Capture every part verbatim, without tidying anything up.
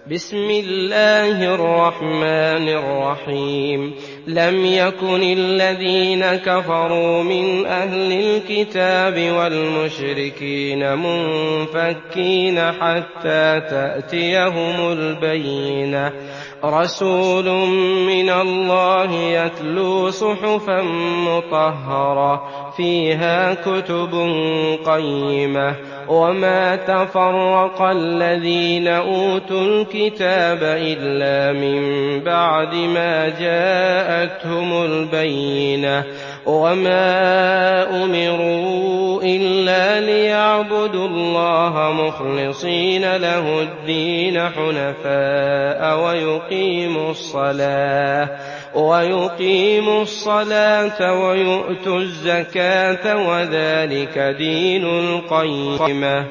بسم الله الرحمن الرحيم لم يكن الذين كفروا من أهل الكتاب والمشركين منفكين حتى تأتيهم البينة رسول من الله يتلو صحفا مطهرة فيها كتب قيمة وما تفرق الذين أوتوا الكتاب إلا من بعد ما جاءتهم البينة وما أمروا إلا ليعبدوا الله مخلصين له الدين حنفاء ويقيموا الصلاة ويقيموا الصلاة ويؤتوا الزكاة وذلك دين القيمة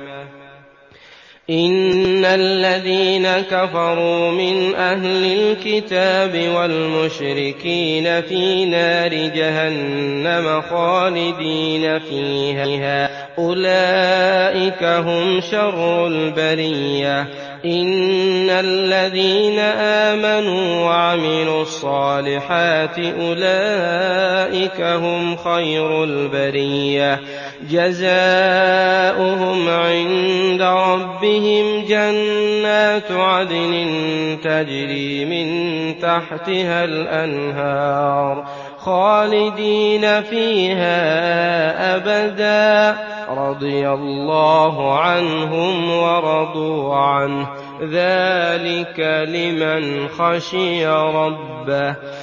إن الذين كفروا من أهل الكتاب والمشركين في نار جهنم خالدين فيها أولئك هم شر البرية إن الذين آمنوا وعملوا الصالحات أولئك هم خير البرية جزاؤهم عند ربهم جنات عدن تجري من تحتها الأنهار خالدين فيها أبدا رضي الله عنهم ورضوا عنه ذلك لمن خشي ربه